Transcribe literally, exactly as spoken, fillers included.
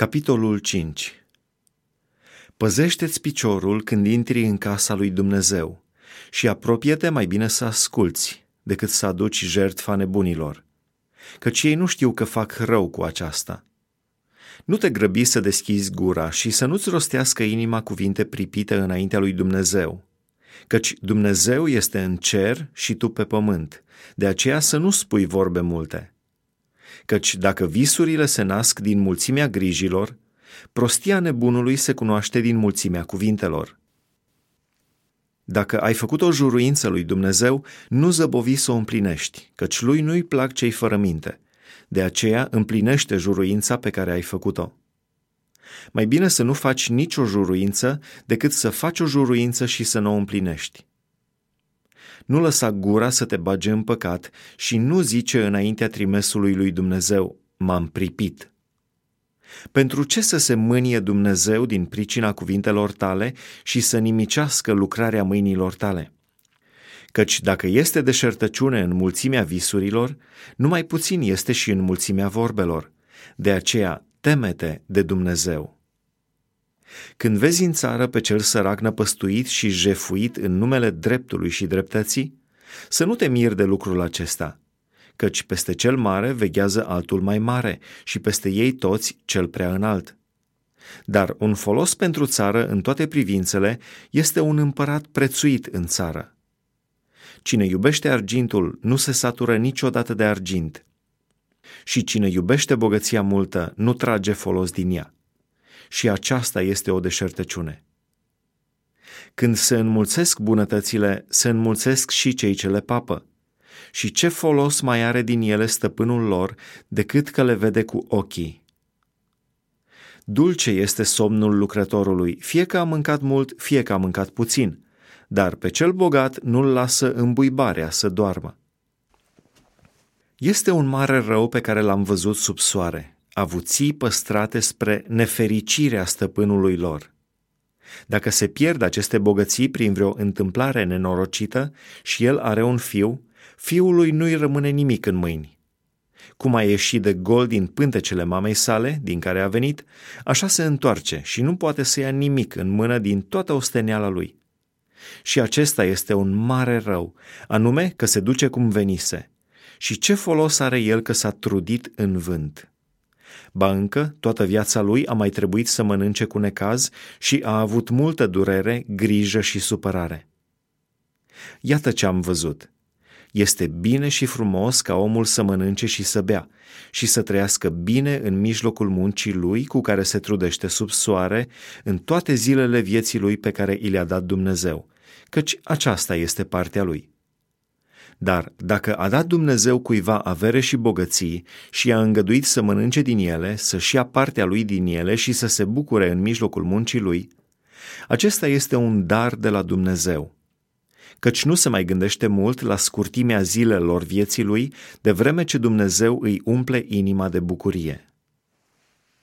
Capitolul cinci. Păzește-ți piciorul când intri în casa lui Dumnezeu și apropie-te mai bine să asculți decât să aduci jertfa nebunilor, căci ei nu știu că fac rău cu aceasta. Nu te grăbi să deschizi gura și să nu-ți rostească inima cuvinte pripite înaintea lui Dumnezeu, căci Dumnezeu este în cer și tu pe pământ, de aceea să nu spui vorbe multe. Căci dacă visurile se nasc din mulțimea grijilor, prostia nebunului se cunoaște din mulțimea cuvintelor. Dacă ai făcut o juruință lui Dumnezeu, nu zăbovi să o împlinești, căci lui nu-i plac cei fără minte. De aceea împlinește juruința pe care ai făcut-o. Mai bine să nu faci nicio juruință decât să faci o juruință și să nu o împlinești. Nu lăsa gura să te bage în păcat și nu zice înaintea trimesului lui Dumnezeu, m-am pripit. Pentru ce să se mânie Dumnezeu din pricina cuvintelor tale și să nimicească lucrarea mâinilor tale? Căci dacă este deșertăciune în mulțimea visurilor, numai puțin este și în mulțimea vorbelor. De aceea teme-te de Dumnezeu. Când vezi în țară pe cel sărac năpăstuit și jefuit în numele dreptului și dreptății, să nu te miri de lucrul acesta, căci peste cel mare veghează altul mai mare și peste ei toți cel prea înalt. Dar un folos pentru țară în toate privințele este un împărat prețuit în țară. Cine iubește argintul nu se satură niciodată de argint, și cine iubește bogăția multă nu trage folos din ea. Și aceasta este o deșertăciune. Când se înmulțesc bunătățile, se înmulțesc și cei ce le papă. Și ce folos mai are din ele stăpânul lor decât că le vede cu ochii? Dulce este somnul lucrătorului, fie că a mâncat mult, fie că a mâncat puțin, dar pe cel bogat nu-l lasă îmbuibarea să doarmă. Este un mare rău pe care l-am văzut sub soare, avuții păstrate spre nefericirea stăpânului lor. Dacă se pierd aceste bogății prin vreo întâmplare nenorocită și el are un fiu, fiului nu-i rămâne nimic în mâini. Cum a ieșit de gol din pântecele mamei sale, din care a venit, așa se întoarce și nu poate să ia nimic în mână din toată osteneala lui. Și acesta este un mare rău, anume că se duce cum venise. Și ce folos are el că s-a trudit în vânt? Ba încă, toată viața lui a mai trebuit să mănânce cu necaz și a avut multă durere, grijă și supărare. Iată ce am văzut. Este bine și frumos ca omul să mănânce și să bea și să trăiască bine în mijlocul muncii lui cu care se trudește sub soare în toate zilele vieții lui pe care i le-a dat Dumnezeu, căci aceasta este partea lui. Dar dacă a dat Dumnezeu cuiva avere și bogății și i-a îngăduit să mănânce din ele, să-și ia partea lui din ele și să se bucure în mijlocul muncii lui, acesta este un dar de la Dumnezeu, căci nu se mai gândește mult la scurtimea zilelor vieții lui, de vreme ce Dumnezeu îi umple inima de bucurie.